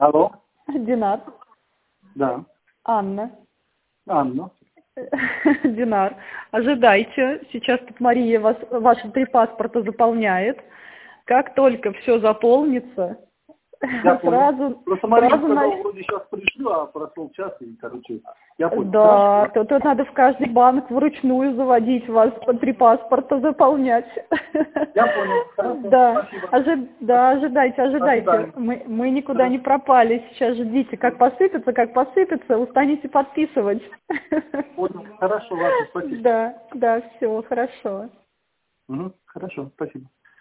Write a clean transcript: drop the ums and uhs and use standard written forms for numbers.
Алло, Динар. да, Анна. Анна. Динар, ожидайте. Сейчас тут Мария ваши 3 паспорта заполняет. Как только все заполнится, Я понял. сразу, Просто Мария сразу сказала, вроде сейчас пришлю, а прошел час, и, короче, я понял. Да, Хорошо. тут надо в каждый банк вручную заводить вас, по 3 паспорта заполнять. Я понял. Хорошо. Да, Спасибо. да, ожидайте, ожидайте. Ожидаем. Мы никуда не Хорошо. пропали. Сейчас ждите, как посыпется, устанете подписывать. Понял. Хорошо, ладно, спасибо. Да, да, все, хорошо. Хорошо, спасибо.